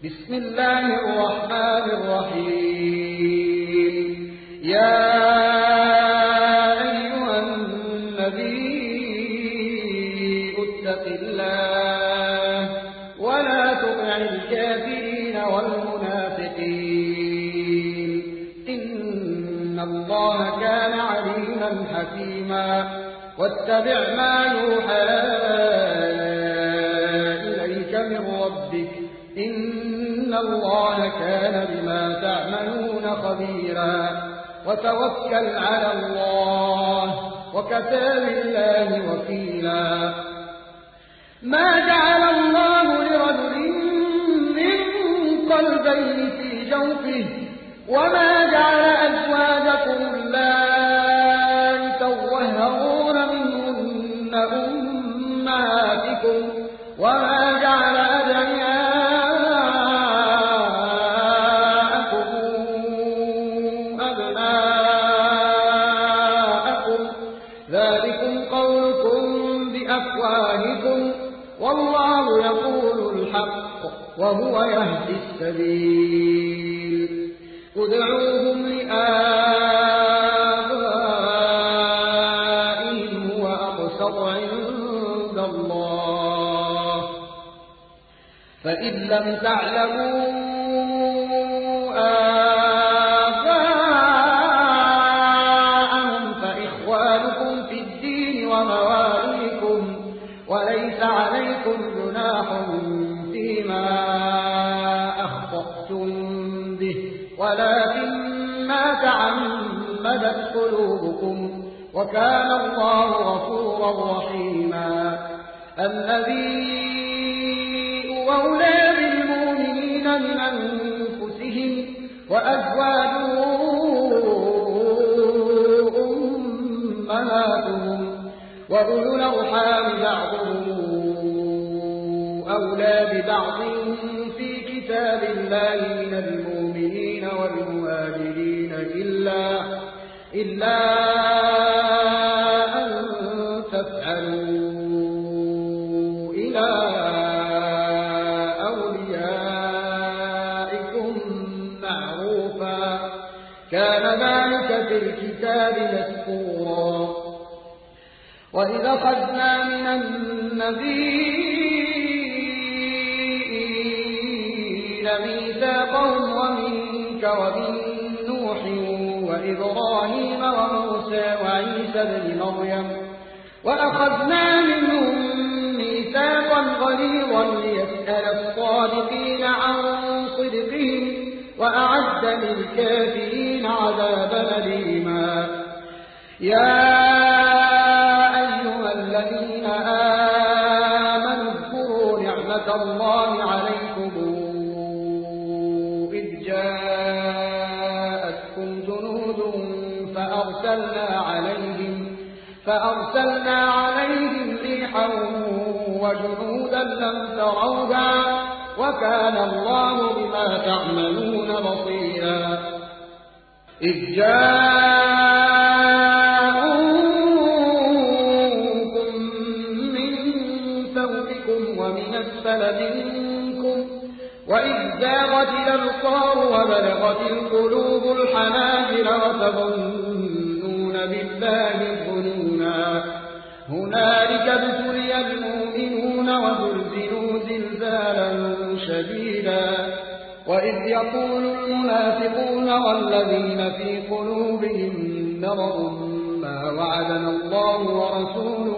بسم الله الرحمن الرحيم. يا أيها النبي اتق الله ولا تطع الكافرين والمنافقين إن الله كان عليما حكيما. واتبع ما يوحى إليك من ربك إن الله كان بما تعملون خبيرا. وتوكل على الله وكفى بالله وكيلا. ما جعل الله لرجل من قلبين في جوفه وما جعل أزواجكم اللائي تظاهرون منهن أمهاتكم وما جعل أدعياءكم أبناءكم ذلكم قولكم بأفواهكم والله يقول الحق وهو يهدي السبيل. ادعوهم لآبائهم هو أقسط عند الله فإن لم تعلموا آباءهم فإخوانكم في الدين ومواليكم وليس عليكم جناح فيما أخطأتم به ولكن ما تعمدت قلوبكم وكان الله غفورا رحيما. النبي أولى بالمؤمنين من أنفسهم وأزواجه أمهاتهم وأولو الأرحام بعضهم أولى ببعض في كتاب الله من المؤمنين والمهاجرين إلا أن تفعلوا إلى أوليائكم معروفا كان ذلك في الكتاب مسطورا. وإذا أخذنا من النبيين ميثاقهم ومنك ومن نوح وإبراهيم وموسى وعيسى بن مريم وأخذنا منهم ميثاقا غليظا ليسأل الصادقين عن صدقهم وأعد للكافرين عذابا أليما. يا أيها الذين آمنوا اذكروا نعمة الله عليكم إذ جاءتكم جنود فأرسلنا عليهم ريحا وجنودا لم تروها وكان الله بما تعملون بصيرا. إذ جاءوكم من فوقكم ومن أسفل منكم وإذ زاغت الأبصار وبلغت القلوب الحناجر وتظنون بالله الظنونا. هنالك ابتلي المؤمنون وزلزلوا زلزالا شديدا. وإذ يقول المنافقون والذين في قلوبهم مرض ما وعدنا الله ورسوله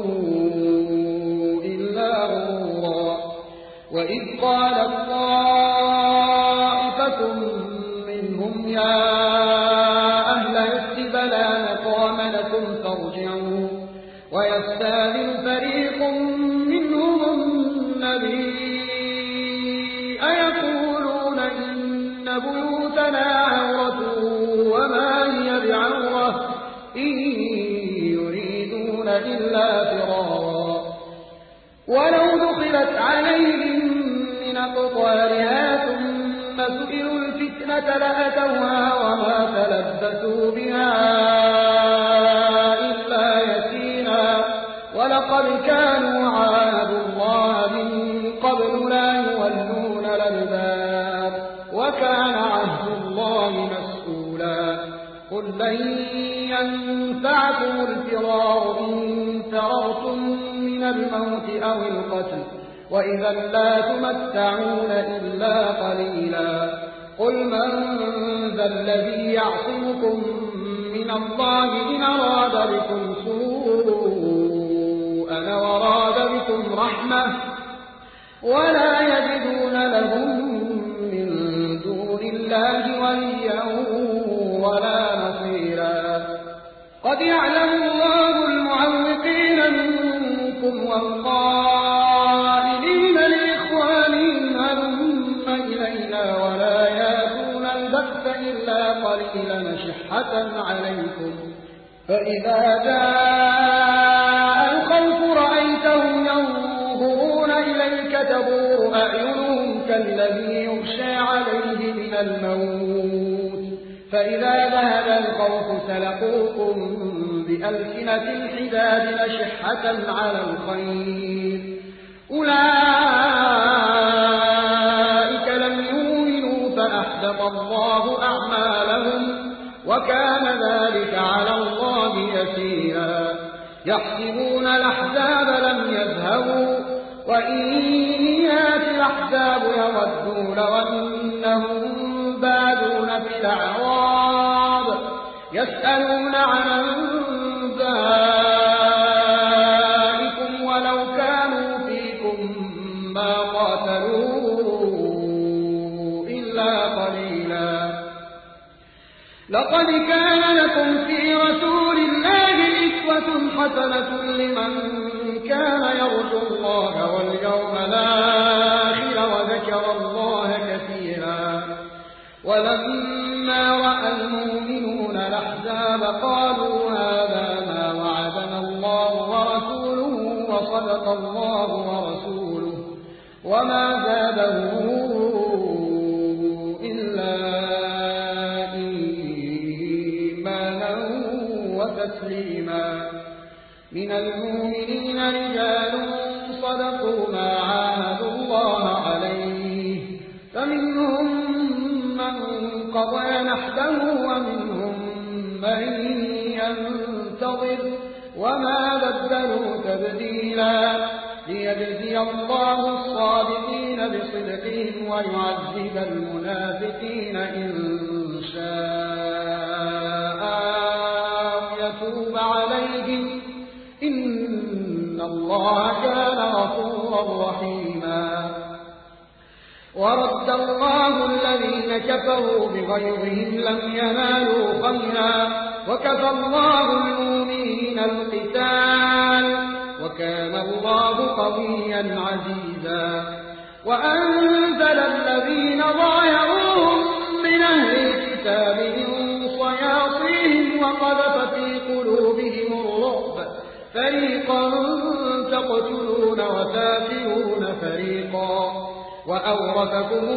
إلا غرورا. وإذ قالت طائفة منهم يا أهل يثرب لا مقام لكم فارجعوا ويستأذن فريق منهم النبي أيقولون إن بيوتنا عورة وما هي بعورة إن يريدون إلا فرارا. ولو دخلت عليهم من أقطارها ثم سئلوا الفتنة لأتوها وما تلبثوا بها إلا يسيرا. ولقد كانوا عاهدوا الله من قبل لا يولون الأدبار قل لن ينفعكم الفرار إن فررتم من الموت أو القتل وإذا لا تمتعون إلا قليلا قل من ذا الذي يعصمكم من الله إن أراد بكم سوءا وراد بكم رحمة ولا يجدون لهم من دون الله وليا ولا نصيرا قد يعلم الله المعوقين منكم والقائلين لإخوانهم هلم إلينا ولا يأتون البأس إلا قليلا أشحة عليكم فإذا جاء الخوف رأيتهم ينظرون إليك تدور أعينهم كالذي يغشى عليه من الموت فإذا ذهب الخوف سلقوكم بألسنة حداد أشحة على الخير أولئك لم يؤمنوا فأحبط الله أعمالهم وكان ذلك على الله يسيرا يحسبون الأحزاب لم يذهبوا وإن يأتي الأحزاب يودوا لو أنهم بادون في الأعراب يسألون عن أنبائكم ولو كانوا فيكم ما قاتلوا إلا قليلا لقد كان لكم في رسول الله أسوة حسنة لمن كان يرجو الله واليوم الآخر وذكر الله كثيرا ولما رأى المؤمنون الأحزاب قالوا هذا ما وعدنا الله ورسوله وصدق الله ورسوله وما زادهم إلا إيمانا وتسليما من المؤمنين رجال صدقوا ما عاهدوا الله عليه فمنهم من قضى نحبه ومنهم من ينتظر وما بدلوا تبديلا ليجزي الله الصادقين بصدقهم ويعذب المنافقين إن شاء يتوب عليهم إن الله كان غفورا رحيما ورد الله الذين كفروا بغيظهم لم ينالوا خيرا وكفى الله المؤمنين القتال وكان الله قويا عزيزا وأنزل الذين ظاهروهم من أهل الكتاب من صياصيهم وقذف في قلوبهم الرعب فريقا تقتلون وتاسرون فريقا وأورثكم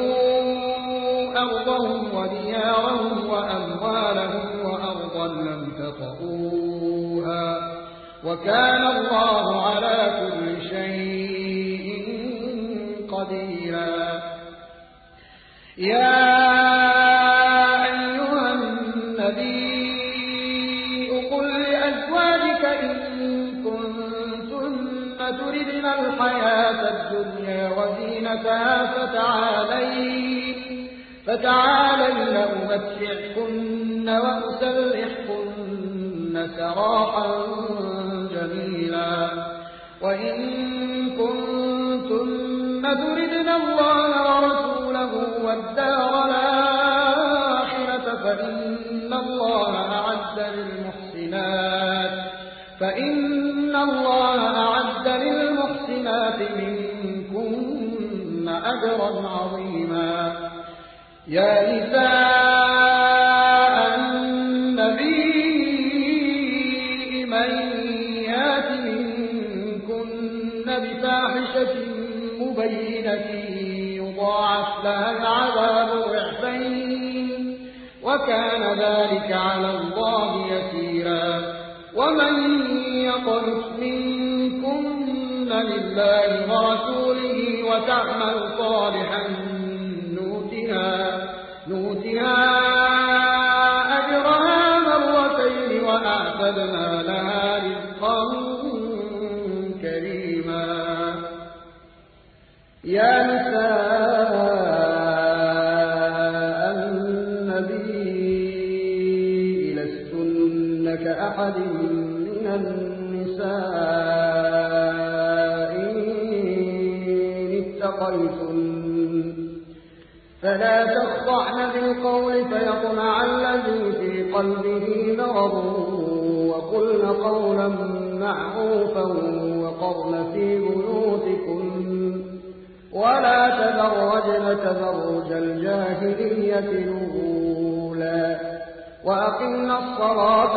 أرضهم وديارهم وأموالهم وأرضا لم تطئوها وكان الله على كل شيء قديرا يا أيها النبي قل لأزواجك إن كنتن تردن الحياة الدنيا وزينتها فتعالين أمتعكن وأسرحكن سراحا جميلا وإن كنتن تردن الله ورسوله والدار الآخرة فإن الله أعد للمحسنات منكن أجرا عظيما يا نساء النبي من يات منكن بفاحشة مبينة يضاعف لها العذاب ضعفين وكان ذلك على الله يسيرا ومن يقنت منكن لله ورسوله وتعمل صالحا نؤتها أجرها أحد من النساء إن اتقيتن فلا تخضعن بالقول فيطمع الذي في قلبه مرض وقلن قولا معروفا وقرن في بيوتكن ولا تبرجن تبرج الجاهلية الأولى وأقمنا الصلاة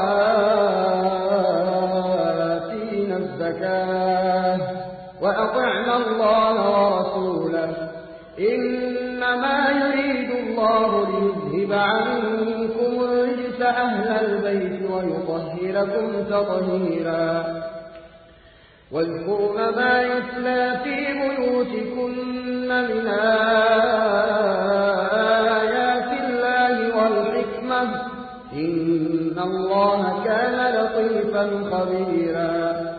وآتينا الزكاة وأطعنا الله ورسوله إنما يريد الله ليذهب عنكم الرجس أهل البيت ويطهركم تطهيرا واذكرن ما يتلى في بيوتكن من آيات الله والحكمة إن الله كان لطيفا خبيرا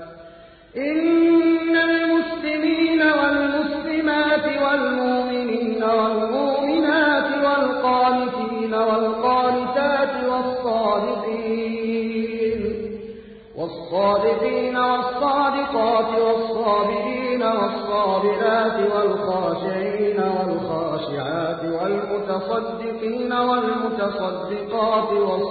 إن المسلمين والمسلمات والمؤمنين والمؤمنات والقانتين والقانتات والصادقين والصادقات والصابرين والصابرات والخاشعين والخاشعات والمتصدقين والمتصدقات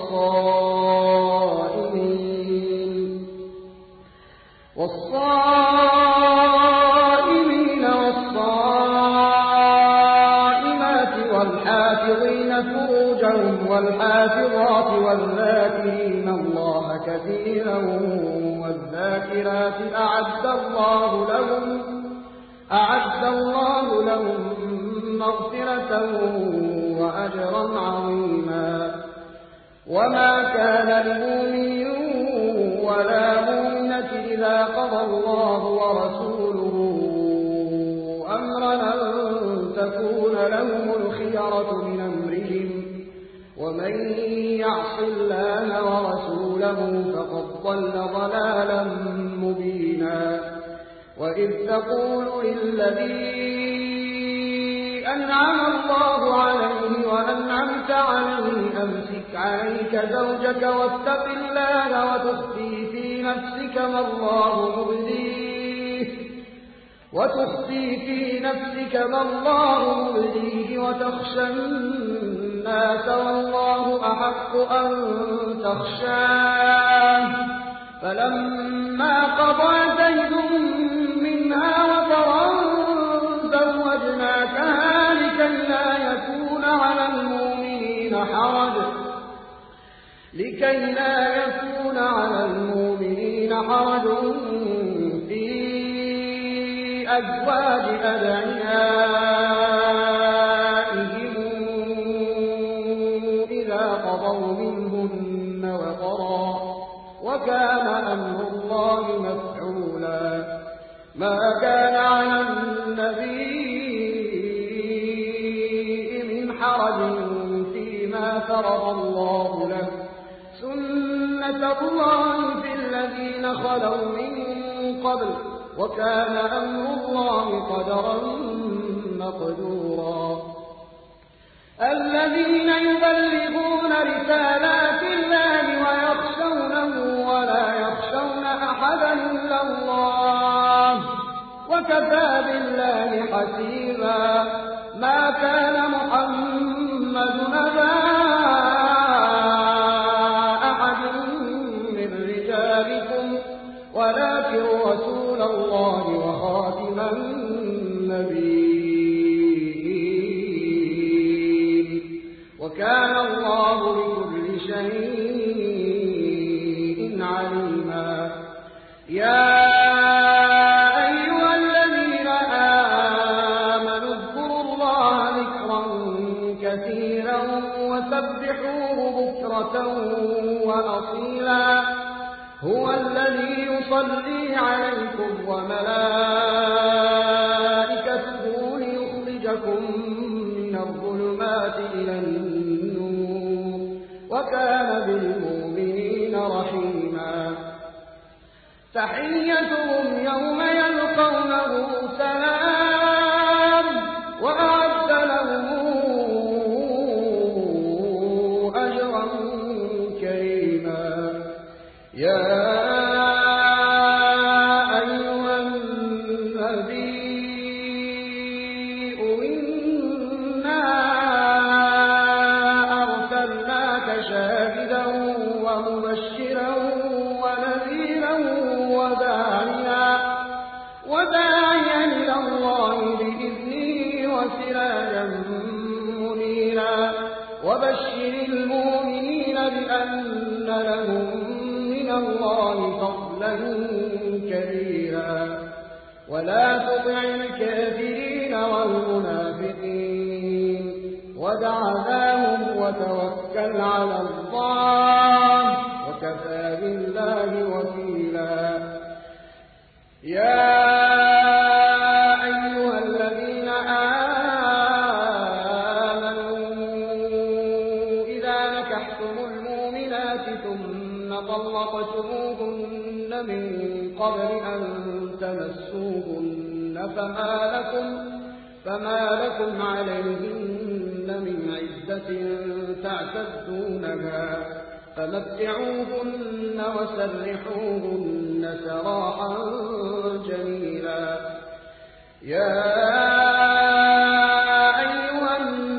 والصائمين والصائمات والحافظين فروجهم والحافظات والذاكرين الله كثيرا والذاكرات أعد الله لهم مغفرة وأجرا عظيما وما كان لمؤمن ولا مؤمنة إذا قضى الله ورسوله أمرا أن تكون لهم الخيرة من أمرهم ومن يعص الله ورسوله فقد ضل ضلالا مبينا وإذ تقول للذي أنعم الله عليه وأنعمت عليه أمسك عليك زوجك واتق الله وتخفي في نفسك ما الله مبديه وتخشى الناس والله أحق أن تخشاه فلما قضى زيد منها وطرا زوجناكها لكي لا يكون على المؤمنين حرج في أزواج أدعيائهم إذا قضوا منهن وطرا وكان أمر الله مفعولا ما كان على النبي من حرج فيما فرض الله له سنة الله في الذين خلوا من قبل وكان أمر الله قدرا مقدورا الذين يبلغون رسالات الله ويخشونه ولا يخشون أحدا إلا الله وكفى بالله حسيبا ما كان محمد نبا ولكن رسول الله وخاتم النبيين وكان الله بكل شيء عليما يا أيها الذين آمنوا اذكروا الله ذكرا كثيرا وسبحوه بكرة وأصيلا هو الذي يصلي عليكم وملائكته ليخرجكم من الظلمات إلى النور وكان بالمؤمنين رحيما تحيتهم يوم يلقونه سلام وأعد لهم أجرا كريما وبشر المؤمنين بأن لهم من الله فضلا كبيرا ولا تطع الكافرين والمنافقين ودع ذاهم وتوكل على الله وكفى بالله وكيلا. يا أيها الذين آمنوا إذا نكحتم المؤمنات ثم طلقتموهن من قبل أن تمسوهن فما لكم عليهن من عدة تعتدونها فمتعوهن وسرحوهن سراحا جميلا. يا أيها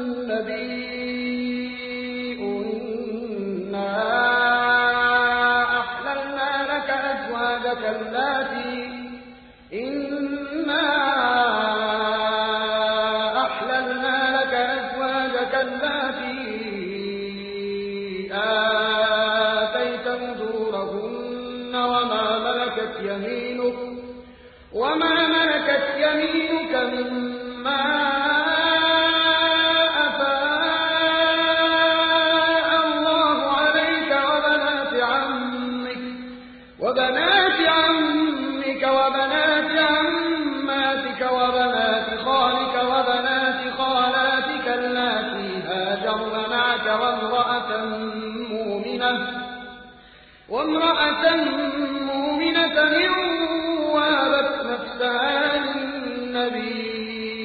النبي إنا أحللنا لك أزواجك اللاتي آتيت أجورهن وما ملكت يمينك مما أفاء الله عليك وبنات عمك وبنات عماتك وبنات خالك وبنات خالاتك اللاتي هاجرن معك وامرأة مؤمنة إن وهبت نفسها للنبي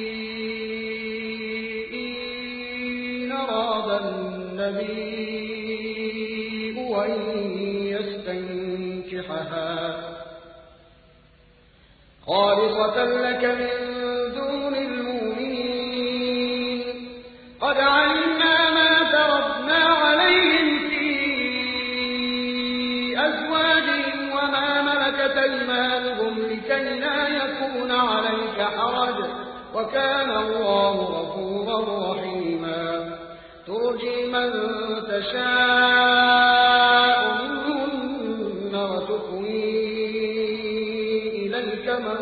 إن أراد النبي أن يستنكحها خالصة لك من دون المؤمنين قد علمنا ما فرضنا عليهم في أزواجهم وما ملكت أيمانهم لكي لا يكون عليك حرج وكان الله غفورا رحيما. ترجي من تشاء منهن وتؤوي إليك من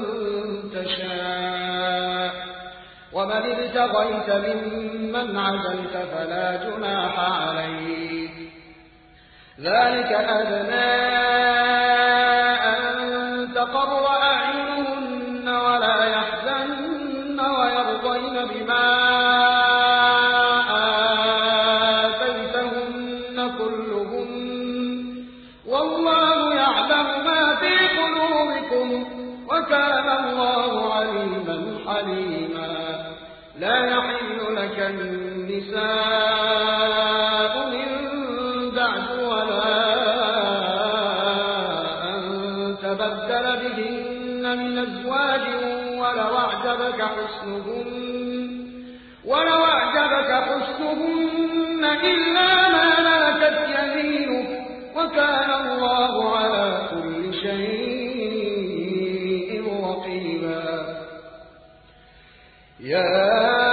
تشاء ومن ابتغيت ممن عزلت فلا جناح عليك ذلك أدنى أن تقر أعينهن ولا يحزن ويرضين بما آتيتهن كلهن والله يعلم ما في قلوبكم وكان الله عليما حليما. لا يحل لك النساء من بعد ولا أن تبدل بهن من أزواج ولو أعجبك حسنهن إلا ما ملكت يمينك وكان الله على كل شيء رقيبا. يا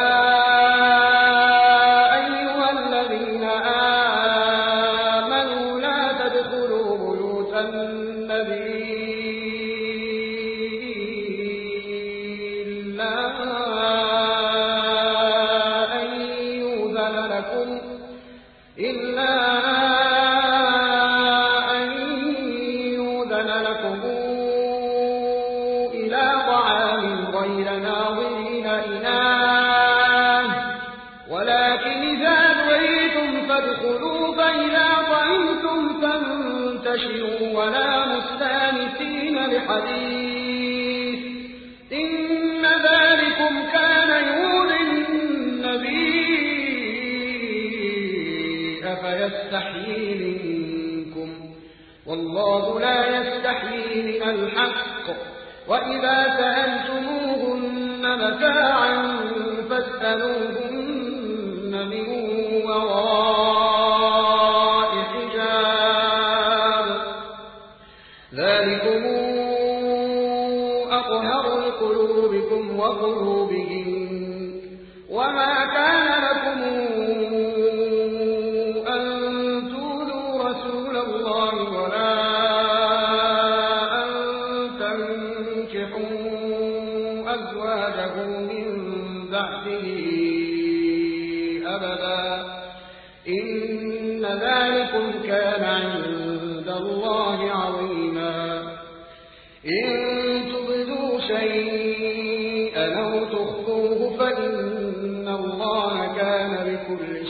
أيها الذين آمنوا لا تدخلوا بيوت النبي إلا أن يؤذن لكم إلى طعام غير ناظرين إناه ولكن إذا دعيتم فادخلوا فإذا طعمتم فانتشروا ولا مستانسين لحديث إن ذلكم كان يؤذي النبي فيستحيي منكم والله لا يستحيي من الحق. وإذا سألتموهن متاعا فاسألوهن من وراء حجاب ذلكم أطهر لقلوبكم وقلوبهم وما كان لكم أبدا إن ذلكم كان عند الله عظيما إن تبدوا شيئا أو تخفوه فإن الله كان بكل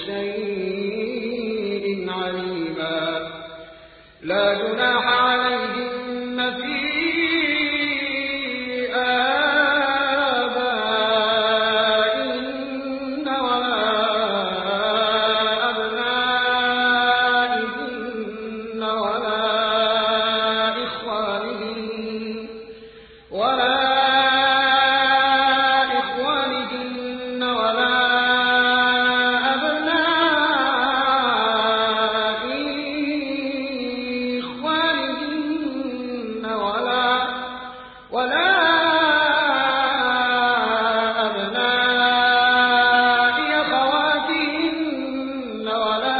شيء عليما لا جناح عليهن في آبائهن ولا أبنائهن ولا إخوانهن ولا أبناء إخوانهن ولا أبناء أخواتهن ولا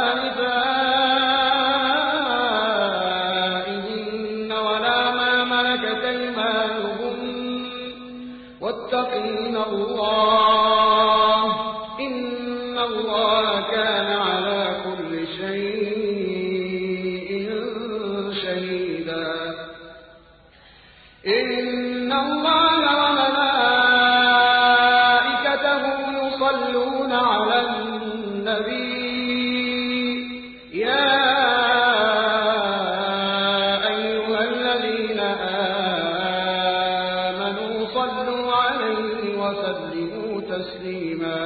نسائهن ولا ما ملكت أيمانهن واتقين الله إن الله كان على كل شيء شهيدا إن الله وملائكته يصلون على النبي يا أيها الذين آمنوا صلوا عليه وسلموا تسليما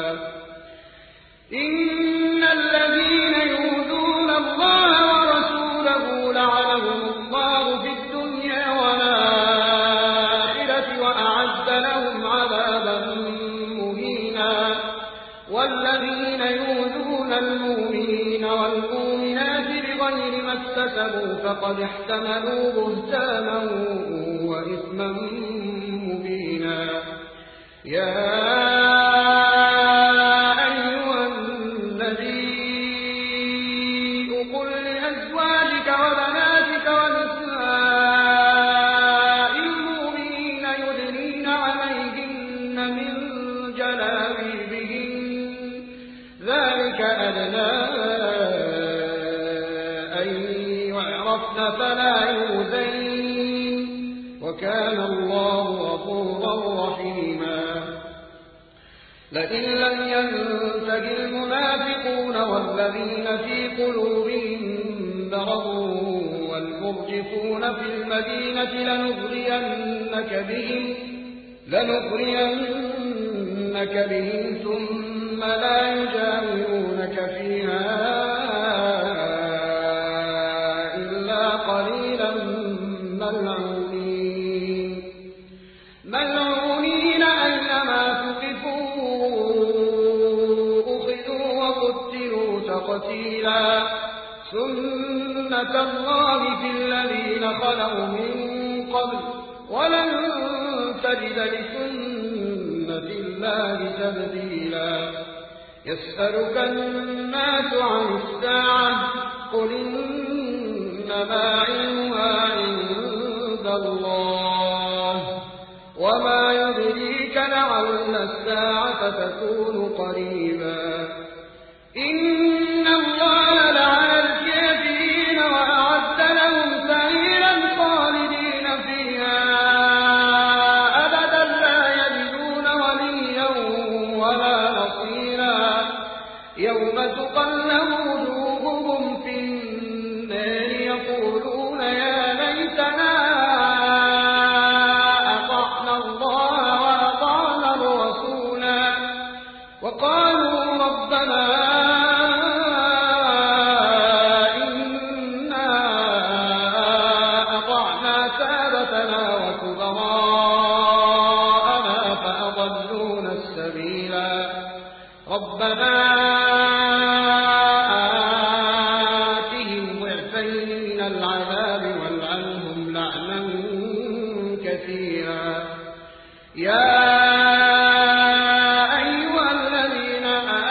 إن الذين يؤذون الله ورسوله لعنهم الله في الدنيا والآخرة وأعد لهم عذابا مهينا والذين يؤذون المؤمنين والمؤمنات بغير ما اكتسبوا فقد احتملوا بهتانا وإثما مبينا يا أيها النبي قل لأزواجك وبناتك ونساء المؤمنين يدنين عليهن من جلابيبهن ذلك أدنى أن يعرفن فلا يؤذين وكان الله غفورا رحيما لئن لم ينته المنافقون والذين في قلوبهم مرض والمرجفون في المدينة لنغرينك بهم ثم لا يجاورونك فيها إلا قليلا ملعونين أينما ثقفوا أخذوا وقتلوا تقتيلا سنة الله في الذين خلوا من قبل ولن تجد لسنة الله تبديلا يسألك الناس عن الساعة قل إنما علمها عند الله وما يدريك لعل الساعة تكون قريبا إن الله لعن الكافرين وأعد لهم سعيرا خالدين فيها أبدا لا يجدون وليا ولا نصيرا يوم تقلب وجوههم في النار يقولون يا ليتنا أطعنا الله وأطعنا الرسولا وقالوا ربنا إنا أطعنا سادتنا وكبراءنا فأضلونا السبيلا ربنا آتهم ضعفين من العذاب والعنهم لعنا كثيرا يا أيها الذين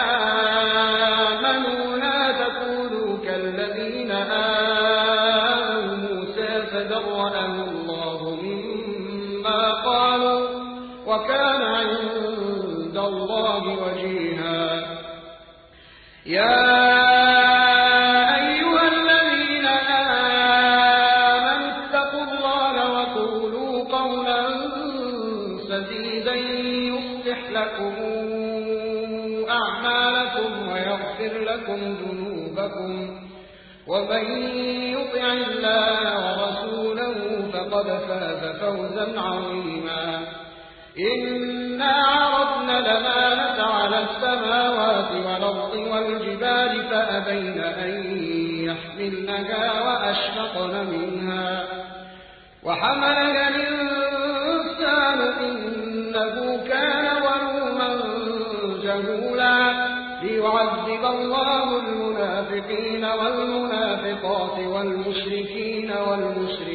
آمنوا لا تكونوا كالذين آذوا موسى فبرأه الله مما قالوا وكان عند الله وجيها يا أيها الذين آمنوا اتقوا الله وقولوا قولا سديدا يصلح لكم أعمالكم ويغفر لكم ذنوبكم ومن يطع الله ورسوله فقد فاز فوزا عظيما إنا عرضنا الأمانة على السماوات والأرض والجبال فأبين أن يحملنها وأشفقن منها وحملها الإنسان إنه كان ظلوما جهولا ليعذب الله المنافقين والمنافقات والمشركين والمشركات